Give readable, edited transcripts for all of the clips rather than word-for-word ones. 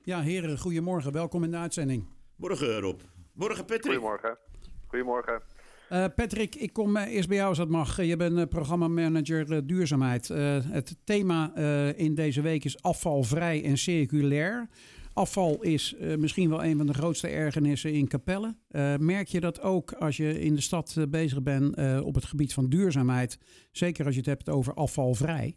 Ja, heren, goedemorgen. Welkom in de uitzending. Morgen, Rob. Morgen, Patrick. Goedemorgen. Patrick, ik kom eerst bij jou als dat mag. Je bent programmamanager duurzaamheid. Het thema in deze week is afvalvrij en circulair. Afval is misschien wel een van de grootste ergernissen in Capelle. Merk je dat ook als je in de stad bezig bent op het gebied van duurzaamheid? Zeker als je het hebt over afvalvrij.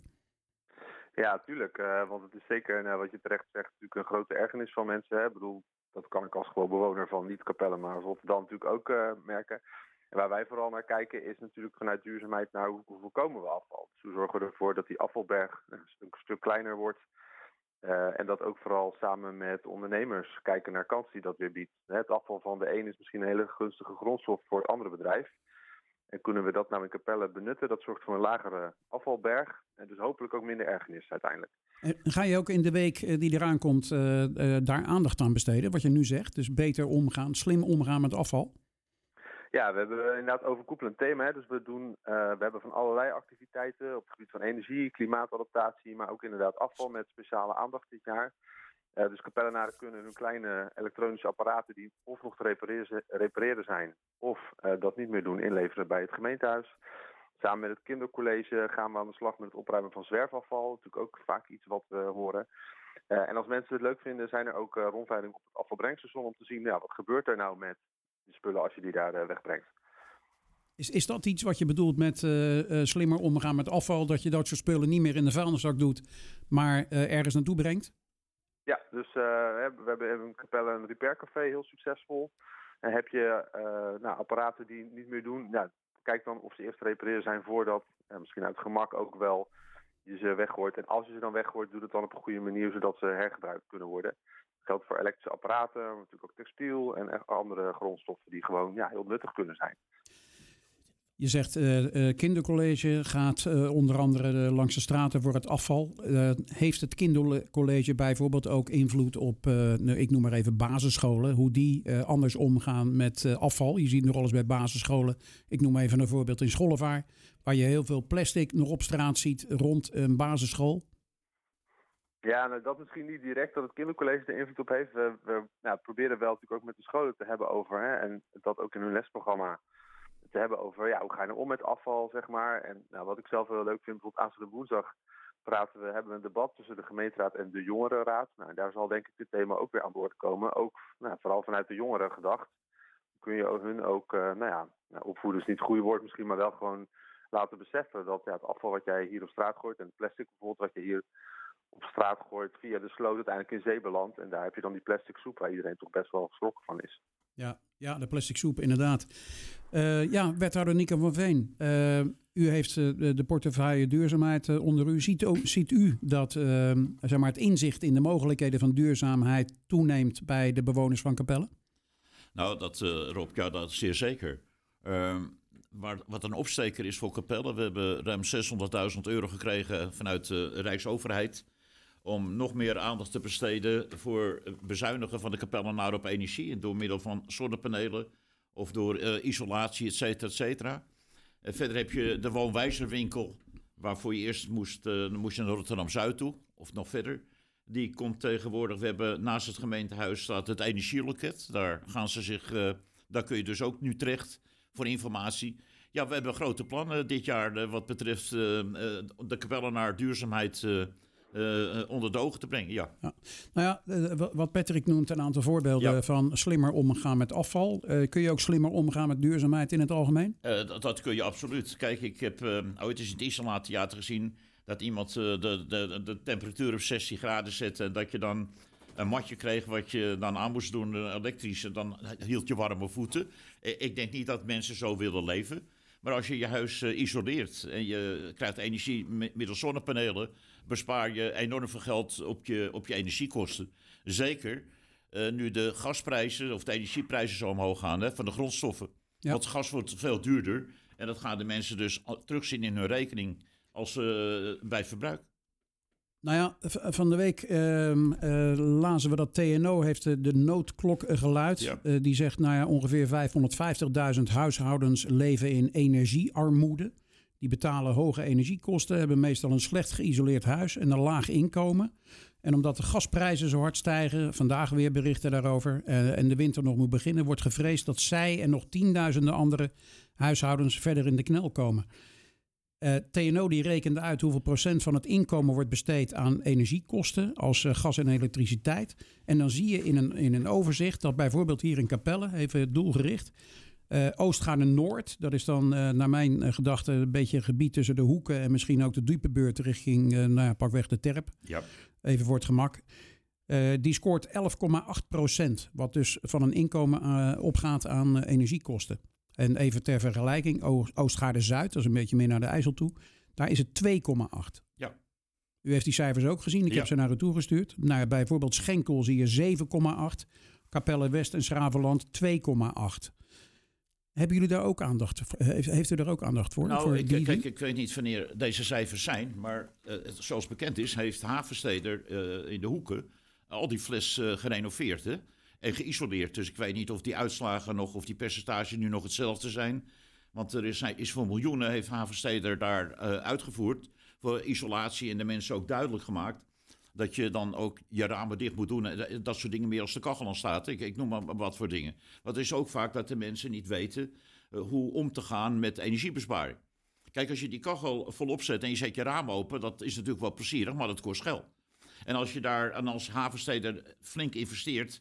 Ja, tuurlijk. Want het is zeker, wat je terecht zegt, natuurlijk een grote ergernis van mensen. Hè? Ik bedoel, dat kan ik als gewoon bewoner van niet Capelle, maar als Rotterdam natuurlijk ook merken. En waar wij vooral naar kijken is natuurlijk vanuit duurzaamheid naar hoe voorkomen we afval. Dus hoe zorgen we ervoor dat die afvalberg een stuk kleiner wordt. En dat ook vooral samen met ondernemers kijken naar kansen die dat weer biedt. Het afval van de een is misschien een hele gunstige grondstof voor het andere bedrijf. En kunnen we dat nou in Capelle benutten? Dat zorgt voor een lagere afvalberg. En dus hopelijk ook minder ergernis uiteindelijk. En ga je ook in de week die eraan komt daar aandacht aan besteden? Wat je nu zegt, dus beter omgaan, slim omgaan met afval? Ja, we hebben inderdaad overkoepelend thema. Hè. Dus we hebben van allerlei activiteiten op het gebied van energie, klimaatadaptatie, maar ook inderdaad afval met speciale aandacht dit jaar. Dus Capellenaren kunnen hun kleine elektronische apparaten die of nog te repareren zijn of dat niet meer doen inleveren bij het gemeentehuis. Samen met het kindercollege gaan we aan de slag met het opruimen van zwerfafval. Natuurlijk ook vaak iets wat we horen. En als mensen het leuk vinden zijn er ook rondleidingen op het afvalbrengstation om te zien wat gebeurt er nou met de spullen als je die daar wegbrengt. Is dat iets wat je bedoelt met slimmer omgaan met afval? Dat je dat soort spullen niet meer in de vuilniszak doet, maar ergens naartoe brengt? Ja, dus we hebben in Capelle een repaircafé, heel succesvol. En heb je apparaten die niet meer doen, kijk dan of ze eerst te repareren zijn voordat, misschien uit gemak ook wel, je ze weggooit. En als je ze dan weggooit, doe het dan op een goede manier, zodat ze hergebruikt kunnen worden. Dat geldt voor elektrische apparaten, maar natuurlijk ook textiel en andere grondstoffen die gewoon heel nuttig kunnen zijn. Je zegt kindercollege gaat onder andere langs de straten voor het afval. Heeft het kindercollege bijvoorbeeld ook invloed op, ik noem maar even basisscholen, hoe die anders omgaan met afval? Je ziet nog alles bij basisscholen. Ik noem even een voorbeeld in Schollevaar, waar je heel veel plastic nog op straat ziet rond een basisschool. Ja, dat misschien niet direct dat het kindercollege er invloed op heeft. We proberen wel natuurlijk ook met de scholen te hebben over, en dat ook in hun lesprogramma, te hebben over hoe ga je nou om met afval, zeg maar. En wat ik zelf heel leuk vind, bijvoorbeeld aanstaande woensdag hebben we een debat tussen de gemeenteraad en de jongerenraad. En daar zal denk ik dit thema ook weer aan boord komen. Ook vooral vanuit de jongeren gedacht. Kun je hun ook, opvoeden is niet het goede woord misschien, maar wel gewoon laten beseffen dat het afval wat jij hier op straat gooit en het plastic bijvoorbeeld wat je hier op straat gooit via de sloot uiteindelijk in zee belandt. En daar heb je dan die plastic soep waar iedereen toch best wel geschrokken van is. Ja, de plastic soep, inderdaad. Wethouder Nieke van Veen. U heeft de portefeuille duurzaamheid onder u. Ziet u dat het inzicht in de mogelijkheden van duurzaamheid toeneemt bij de bewoners van Capelle? Nou, Rob, dat is zeer zeker. Wat een opsteker is voor Capelle. We hebben ruim €600.000 gekregen vanuit de Rijksoverheid om nog meer aandacht te besteden voor bezuinigen van de Capellenaar op energie. En door middel van zonnepanelen of door isolatie, et cetera, et cetera. Verder heb je de woonwijzerwinkel, waarvoor je eerst moest je naar Rotterdam-Zuid toe, of nog verder. Die komt tegenwoordig, we hebben naast het gemeentehuis staat het energieloket. Daar kun je dus ook nu terecht voor informatie. Ja, we hebben grote plannen dit jaar wat betreft de Capellenaar duurzaamheid onder de ogen te brengen, ja. Wat Patrick noemt een aantal voorbeelden van slimmer omgaan met afval. Kun je ook slimmer omgaan met duurzaamheid in het algemeen? Dat kun je absoluut. Kijk, ik heb ooit eens in het Isolaattheater gezien dat iemand de temperatuur op 16 graden zette en dat je dan een matje kreeg wat je dan aan moest doen, elektrisch, en dan hield je warme voeten. Ik denk niet dat mensen zo willen leven. Maar als je je huis isoleert en je krijgt energie middels zonnepanelen, bespaar je enorm veel geld op je energiekosten. Zeker nu de gasprijzen of de energieprijzen zo omhoog gaan van de grondstoffen. Ja. Want gas wordt veel duurder en dat gaan de mensen dus terugzien in hun rekening als bij het verbruik. Van de week lazen we dat TNO heeft de noodklok geluid. Ja. Die zegt ongeveer 550.000 huishoudens leven in energiearmoede. Die betalen hoge energiekosten, hebben meestal een slecht geïsoleerd huis en een laag inkomen. En omdat de gasprijzen zo hard stijgen, vandaag weer berichten daarover, en de winter nog moet beginnen, wordt gevreesd dat zij en nog tienduizenden andere huishoudens verder in de knel komen. TNO die rekende uit hoeveel procent van het inkomen wordt besteed aan energiekosten als gas en elektriciteit. En dan zie je in een overzicht dat bijvoorbeeld hier in Capelle, even doelgericht, Oostgaarden-Noord, dat is dan naar mijn gedachte een beetje een gebied tussen de Hoeken en misschien ook de Diepenbeurt richting pakweg de Terp. Ja. Even voor het gemak. Die scoort 11,8%, wat dus van een inkomen opgaat aan energiekosten. En even ter vergelijking, Oostgaarden-Zuid, dat is een beetje meer naar de IJssel toe, daar is het 2,8. Ja. U heeft die cijfers ook gezien, ik heb ze naar u toegestuurd. Nou, bijvoorbeeld Schenkel zie je 7,8, Capelle-West en Schravenland 2,8. Hebben jullie daar ook aandacht voor? Heeft u daar ook aandacht voor? Nou, ik weet niet wanneer deze cijfers zijn, maar zoals bekend is, heeft Havensteder in de Hoeken al die fles gerenoveerd en geïsoleerd. Dus ik weet niet of die uitslagen nog, of die percentages nu nog hetzelfde zijn. Want er is voor miljoenen, heeft Havensteder daar uitgevoerd voor isolatie en de mensen ook duidelijk gemaakt dat je dan ook je ramen dicht moet doen. En dat soort dingen meer als de kachel aan staat. Ik noem maar wat voor dingen. Want het is ook vaak dat de mensen niet weten hoe om te gaan met energiebesparing. Kijk, als je die kachel volop zet en je zet je raam open, dat is natuurlijk wel plezierig, maar dat kost geld. En als je daar als Havensteder flink investeert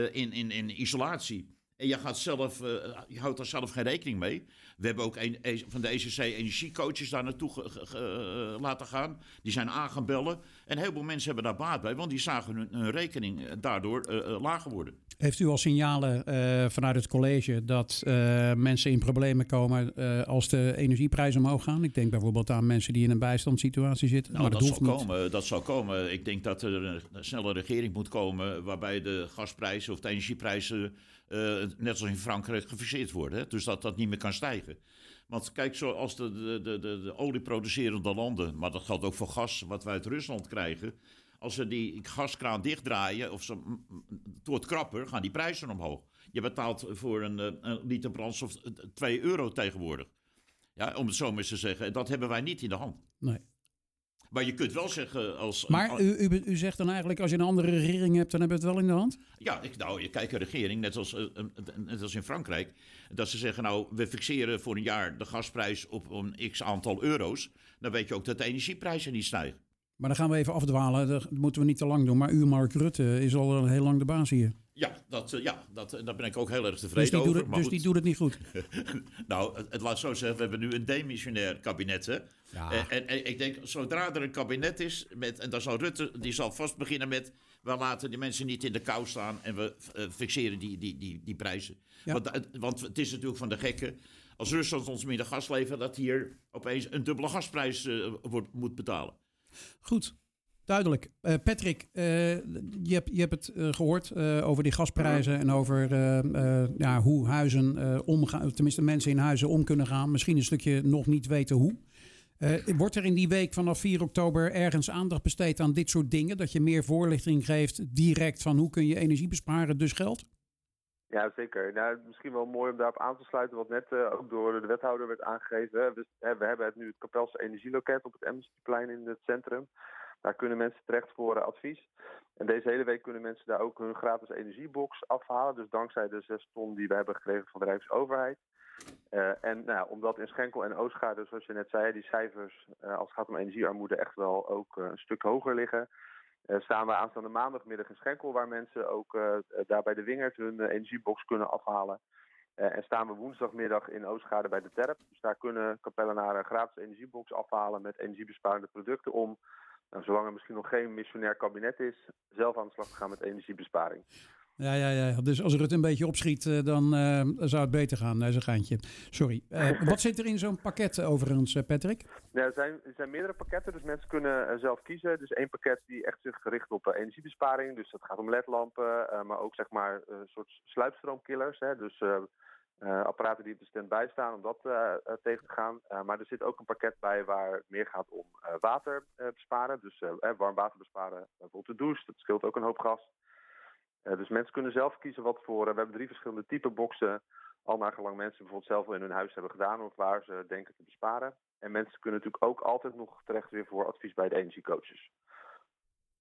in isolatie en je houdt daar zelf geen rekening mee. We hebben ook van de ECC energiecoaches daar naartoe laten gaan. Die zijn gaan bellen. En heel veel mensen hebben daar baat bij, want die zagen hun rekening daardoor lager worden. Heeft u al signalen vanuit het college dat mensen in problemen komen als de energieprijzen omhoog gaan? Ik denk bijvoorbeeld aan mensen die in een bijstandssituatie zitten. Nou, maar dat zal komen. Ik denk dat er een snelle regering moet komen waarbij de gasprijzen of de energieprijzen net als in Frankrijk gefixeerd worden. Hè? Dus dat niet meer kan stijgen. Want kijk, zoals de olieproducerende landen, maar dat geldt ook voor gas wat wij uit Rusland krijgen. Als ze die gaskraan dichtdraaien of het wordt krapper, gaan die prijzen omhoog. Je betaalt voor een liter brandstof €2 tegenwoordig. Ja, om het zo maar eens te zeggen. Dat hebben wij niet in de hand. Nee. Maar je kunt wel zeggen als... Maar u zegt dan eigenlijk, als je een andere regering hebt, dan hebben we het wel in de hand? Ja, je kijkt een regering, net als in Frankrijk, dat ze zeggen, nou, we fixeren voor een jaar de gasprijs op een x aantal euro's. Dan weet je ook dat de energieprijzen niet stijgen. Maar dan gaan we even afdwalen, dat moeten we niet te lang doen. Maar Mark Rutte is al heel lang de baas hier. Ja, daar ben ik ook heel erg tevreden over. Dus die doet het niet goed. Nou, het laat zo zeggen, we hebben nu een demissionair kabinet. Hè? Ja. En ik denk, zodra er een kabinet is, en dan zal Rutte, die zal vast beginnen met, we laten die mensen niet in de kou staan en we fixeren die prijzen. Ja. Want het is natuurlijk van de gekken, als Rusland ons minder gas levert, dat hier opeens een dubbele gasprijs moet betalen. Goed. Duidelijk. Patrick, je hebt het gehoord over die gasprijzen en over hoe huizen omgaan, tenminste mensen in huizen om kunnen gaan. Misschien een stukje nog niet weten hoe. Wordt er in die week vanaf 4 oktober ergens aandacht besteed aan dit soort dingen? Dat je meer voorlichting geeft direct van hoe kun je energie besparen, dus geld? Ja, zeker. Nou, misschien wel mooi om daarop aan te sluiten wat net ook door de wethouder werd aangegeven. We hebben nu het Kapelse energieloket op het Amnestyplein in het centrum. Daar kunnen mensen terecht voor advies. En deze hele week kunnen mensen daar ook hun gratis energiebox afhalen. Dus dankzij de 6 ton die we hebben gekregen van de Rijksoverheid. Omdat in Schenkel en Oostgaarden, zoals je net zei, die cijfers als het gaat om energiearmoede echt wel ook een stuk hoger liggen. Staan we aanstaande maandagmiddag in Schenkel, waar mensen ook daar bij de Wingert hun energiebox kunnen afhalen. En staan we woensdagmiddag in Oostgaarden bij de Terp. Dus daar kunnen Kapellenaren een gratis energiebox afhalen met energiebesparende producten om, zolang er misschien nog geen missionair kabinet is, zelf aan de slag te gaan met energiebesparing. Ja. Dus als er het een beetje opschiet, dan zou het beter gaan. Nee, zo'n geintje. Sorry. Wat zit er in zo'n pakket overigens, Patrick? Ja, er zijn meerdere pakketten, dus mensen kunnen zelf kiezen. Dus 1 pakket die echt zich gericht op energiebesparing. Dus dat gaat om ledlampen, maar ook zeg maar een soort sluipstroomkillers. Hè? Dus apparaten die op de standby staan om dat tegen te gaan. Maar er zit ook een pakket bij waar meer gaat om water besparen. Dus warm water besparen, bijvoorbeeld de douche. Dat scheelt ook een hoop gas. Dus mensen kunnen zelf kiezen wat voor. We hebben 3 verschillende type boxen. Al naar gelang mensen bijvoorbeeld zelf wel in hun huis hebben gedaan of waar ze denken te besparen. En mensen kunnen natuurlijk ook altijd nog terecht weer voor advies bij de energiecoaches.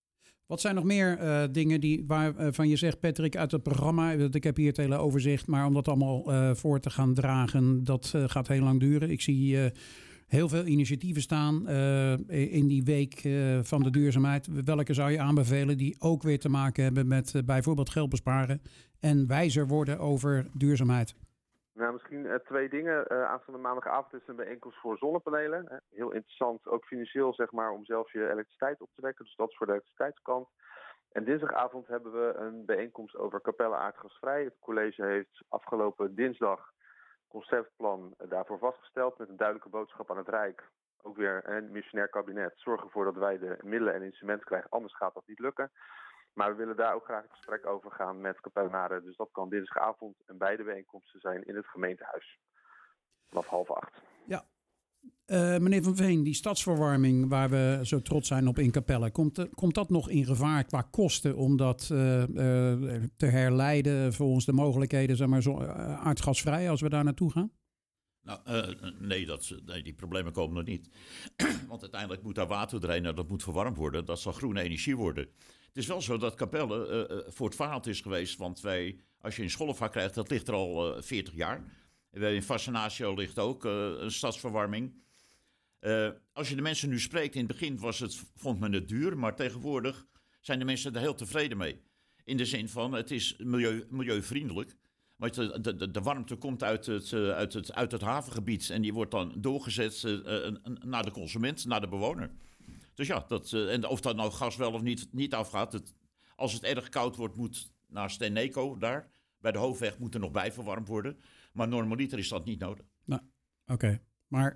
Wat zijn nog meer dingen waarvan je zegt, Patrick, uit het programma? Ik heb hier het hele overzicht, maar om dat allemaal voor te gaan dragen, dat gaat heel lang duren. Ik zie heel veel initiatieven staan in die week van de duurzaamheid. Welke zou je aanbevelen die ook weer te maken hebben met bijvoorbeeld geld besparen en wijzer worden over duurzaamheid? Nou, misschien 2 dingen. Aanstaande maandagavond is een bijeenkomst voor zonnepanelen. Heel interessant, ook financieel zeg maar, om zelf je elektriciteit op te wekken. Dus dat is voor de elektriciteitskant. En dinsdagavond hebben we een bijeenkomst over Capelle aardgasvrij. Het college heeft afgelopen dinsdag conceptplan daarvoor vastgesteld met een duidelijke boodschap aan het Rijk. Ook weer een missionair kabinet. Zorg ervoor dat wij de middelen en instrumenten krijgen, anders gaat dat niet lukken. Maar we willen daar ook graag in gesprek over gaan met Capellenaren. Dus dat kan dinsdagavond en beide bijeenkomsten zijn in het gemeentehuis. Vanaf 7:30. Ja. Meneer Van Veen, die stadsverwarming waar we zo trots zijn op in Capelle, komt dat nog in gevaar qua kosten om dat te herleiden volgens de mogelijkheden, zeg maar, aardgasvrij als we daar naartoe gaan? Nou, nee, die problemen komen nog niet. Want uiteindelijk moet daar water doorheen en dat moet verwarmd worden. Dat zal groene energie worden. Het is wel zo dat Capelle voortvarend is geweest. Want als je een Schollevaar krijgt, dat ligt er al 40 jaar. In Fascinatio ligt ook een stadsverwarming. Als je de mensen nu spreekt, in het begin vond men het duur. Maar tegenwoordig zijn de mensen er heel tevreden mee. In de zin van, het is milieuvriendelijk. Want de warmte komt uit het havengebied en die wordt dan doorgezet naar de consument, naar de bewoner. Dus ja, en of dat nou gas wel of niet afgaat. Als het erg koud wordt, moet naar Steneco daar, bij de Hoofdweg, moet er nog bij verwarmd worden. Maar normaliter is dat niet nodig. Nou, oké. Maar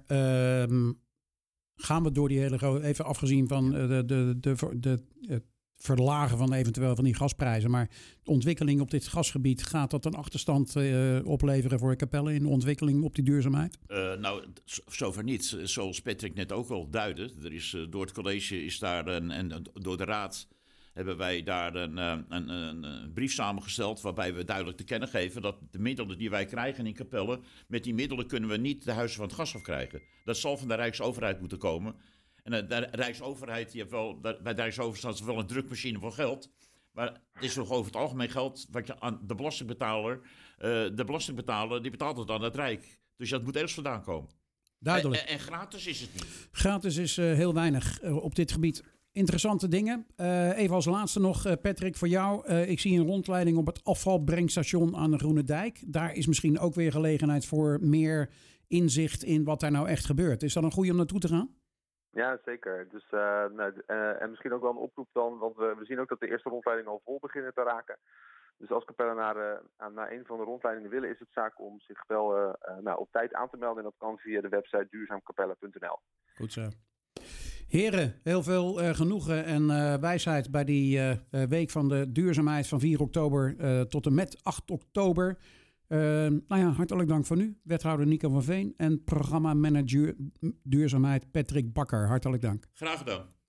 gaan we door die hele even afgezien van de verlagen van eventueel van die gasprijzen. Maar de ontwikkeling op dit gasgebied, gaat dat een achterstand opleveren voor Capelle in de ontwikkeling op die duurzaamheid? Nou, zover niet. Zoals Patrick net ook al duidde. Er is, door het college is daar en door de raad hebben wij daar een brief samengesteld waarbij we duidelijk te kennen geven dat de middelen die wij krijgen in Capelle, met die middelen kunnen we niet de huizen van het gas afkrijgen. Dat zal van de Rijksoverheid moeten komen. En de Rijksoverheid, bij de Rijksoverheid is wel een drukmachine voor geld. Maar het is nog over het algemeen geld wat je aan de belastingbetaler, die betaalt het aan het Rijk. Dus dat moet ergens vandaan komen. Duidelijk. En gratis is het niet. Gratis is heel weinig op dit gebied. Interessante dingen. Even als laatste nog, Patrick, voor jou. Ik zie een rondleiding op het afvalbrengstation aan de Groene Dijk. Daar is misschien ook weer gelegenheid voor meer inzicht in wat daar nou echt gebeurt. Is dat een goede om naartoe te gaan? Ja, zeker. Dus, en misschien ook wel een oproep dan, want we zien ook dat de eerste rondleidingen al vol beginnen te raken. Dus als Capellenaren naar een van de rondleidingen willen, is het zaak om zich wel op tijd aan te melden. En dat kan via de website duurzaamcapelle.nl. Goed zo. Heren, heel veel genoegen en wijsheid bij die week van de duurzaamheid van 4 oktober tot en met 8 oktober. Hartelijk dank voor nu, wethouder Nico van Veen en programmamanager duurzaamheid Patrick Bakker. Hartelijk dank. Graag gedaan.